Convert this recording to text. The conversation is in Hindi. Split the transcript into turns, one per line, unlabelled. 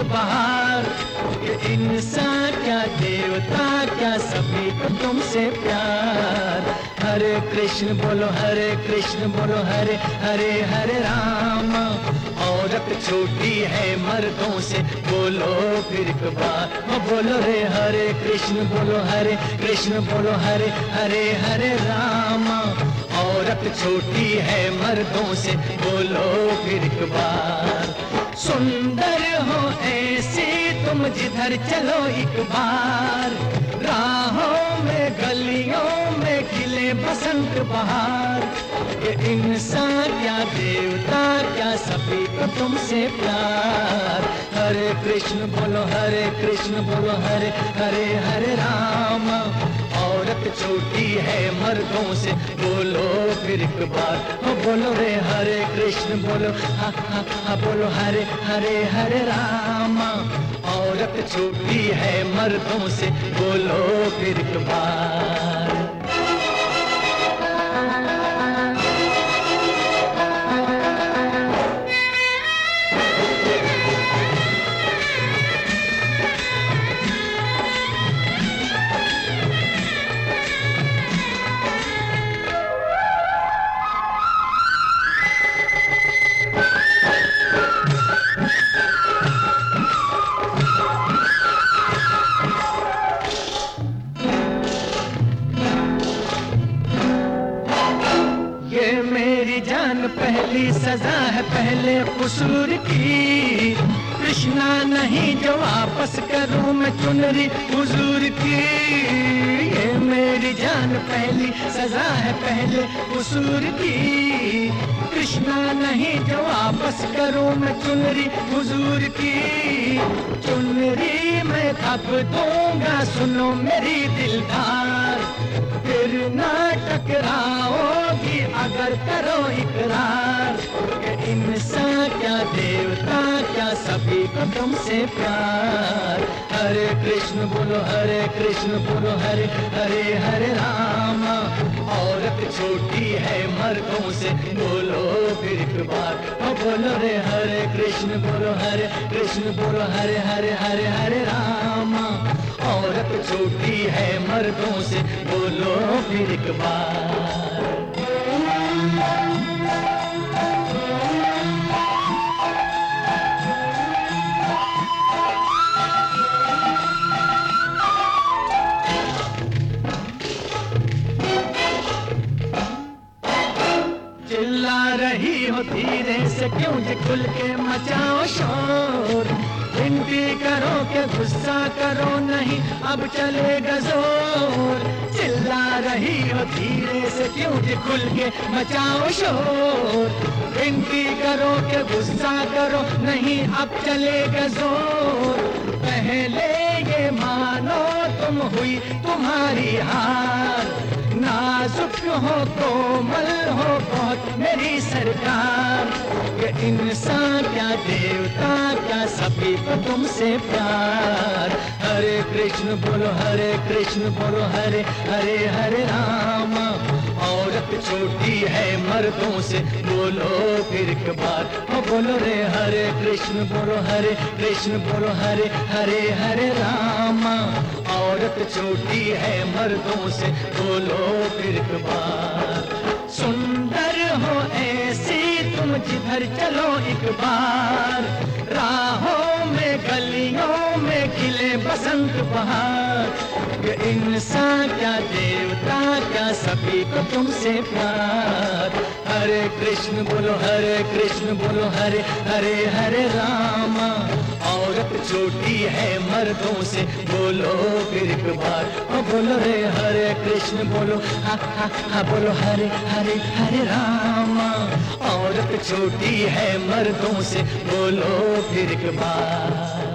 बहार। ये इंसान क्या देवता क्या सभी को तुमसे प्यार। हरे कृष्ण बोलो हरे कृष्ण बोलो हरे हरे हरे राम। औरत छोटी है मर्दों से बोलो फिर एक बार। बोलो रे हरे कृष्ण बोलो हरे कृष्ण बोलो हरे हरे हरे राम। औरत छोटी है मर्दों से बोलो फिर एक बार। सुंदर हो ऐसी तुम जिधर चलो एक बार। राहों में गलियों में खिले बसंत बहार। ये इंसान क्या देवता क्या सभी को तुमसे प्यार। हरे कृष्ण बोलो हरे कृष्ण बोलो हरे हरे हरे राम। औरत छोटी है मर्दों से बोलो फिर एक बार। बोलो रे हरे कृष्ण बोलो हा हा हा बोलो हरे हरे हरे राम। औरत छोटी है मर्दों से बोलो फिर एक बार। मेरी जान पहली सजा है पहले कसूर की। कृष्णा नहीं जो वापस करूं मैं चुनरी हुजूर की। ये मेरी जान पहली सजा है पहले कसूर की। कृष्णा नहीं जो वापस करूं मैं चुनरी हुजूर की। चुनरी मैं थप दूंगा सुनो मेरी दिलदार। फिर ना टकराओगी अगर करो इकरार। ये इंसान क्या देवता क्या सभी को तुमसे प्यार। हरे कृष्ण बोलो हरे कृष्ण बोलो हरे हरे हरे राम। औरत छोटी है मर्दों से बोलो फिर एक बार। बोलो रे हरे कृष्ण बोलो हरे कृष्ण बोलो हरे हरे हरे हरे राम। औरत छोटी है मर्दों से बोलो फिर एक बार। चिल्ला रही हो धीरे से क्यों जी खुल के मचाओ शोर। विनती करो के गुस्सा करो नहीं अब चलेगा जोर। चिल्ला रही हो धीरे से क्यों जी खुल के मचाओ शोर। विनती करो के गुस्सा करो नहीं अब चलेगा जोर। पहले ये मानो तुम हुई तुम्हारी हार। नाजुक हो कोमल हो बहुत मेरी सरकार। ये इंसान क्या देवता क्या सभी को तुमसे प्यार। हरे कृष्ण बोलो हरे कृष्ण बोलो हरे हरे हरे राम। औरत छोटी है मर्दों से बोलो फिर एक बार। बोलो रे हरे कृष्ण बोलो हरे कृष्ण बोलो हरे हरे हरे राम। औरत छोटी है मर्दों से बोलो फिर एक बार। सुंदर हो ऐसी तुम जिधर चलो एक बार। राहों में गलियों में खिले बसंत बहार। ये इंसान क्या देवता क्या सभी को तुमसे प्यार। हरे कृष्ण बोलो हरे कृष्ण बोलो हरे हरे हरे राम। औरत छोटी है मर्दों से बोलो फिर एक बार। बोलो रे हरे कृष्ण बोलो हा हा हा बोलो हरे हरे हरे राम। औरत छोटी है मर्दों से बोलो फिर एक बार।